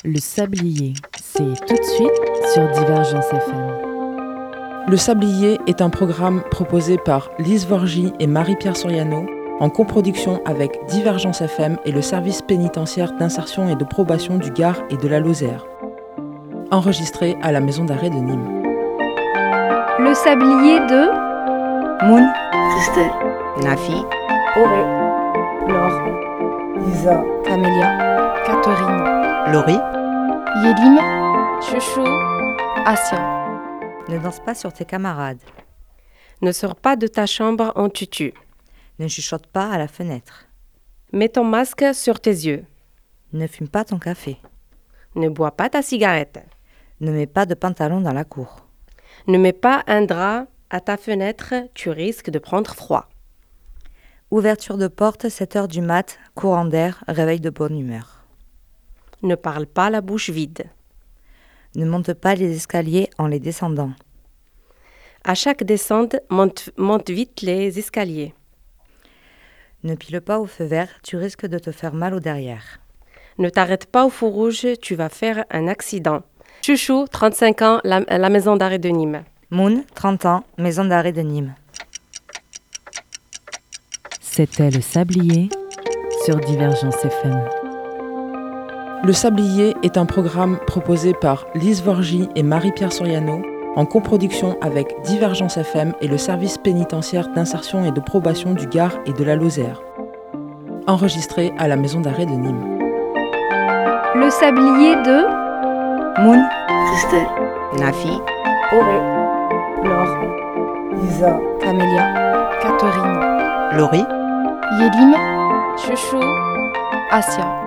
Le Sablier, c'est tout de suite sur Divergence FM. Le Sablier est un programme proposé par Lise Vorgy et Marie-Pierre Soriano en coproduction avec Divergence FM et le service pénitentiaire d'insertion et de probation du Gard et de la Lozère. Enregistré à la maison d'arrêt de Nîmes. Le Sablier de Moon, Christelle, Nafi, Auré, Laure, Lisa, Camélia, Catherine, Laurie, Yélim, Chouchou, Asia. ne danse pas sur tes camarades. Ne sors pas de ta chambre en tutu. Ne chuchote pas à la fenêtre. Mets ton masque sur tes yeux. Ne fume pas ton café. Ne bois pas ta cigarette. Ne mets pas de pantalon dans la cour. Ne mets pas un drap à ta fenêtre, tu risques de prendre froid. Ouverture de porte, 7h du mat, courant d'air, réveil de bonne humeur. Ne parle pas la bouche vide. Ne monte pas les escaliers en les descendant. À chaque descente, monte vite les escaliers. Ne pile pas au feu vert, tu risques de te faire mal au derrière. Ne t'arrête pas au feu rouge, tu vas faire un accident. Chouchou, 35 ans, la maison d'arrêt de Nîmes. Moon, 30 ans, maison d'arrêt de Nîmes. C'était Le Sablier sur Divergence FM. Le Sablier est un programme proposé par Lise Vorgy et Marie-Pierre Soriano en coproduction avec Divergence FM et le service pénitentiaire d'insertion et de probation du Gard et de la Lozère. Enregistré à la maison d'arrêt de Nîmes. Le Sablier de Moon, Christelle, Nafi, Auré, Laure, Lisa, Camélia, Catherine, Laurie, Yélim, Chouchou, Asia.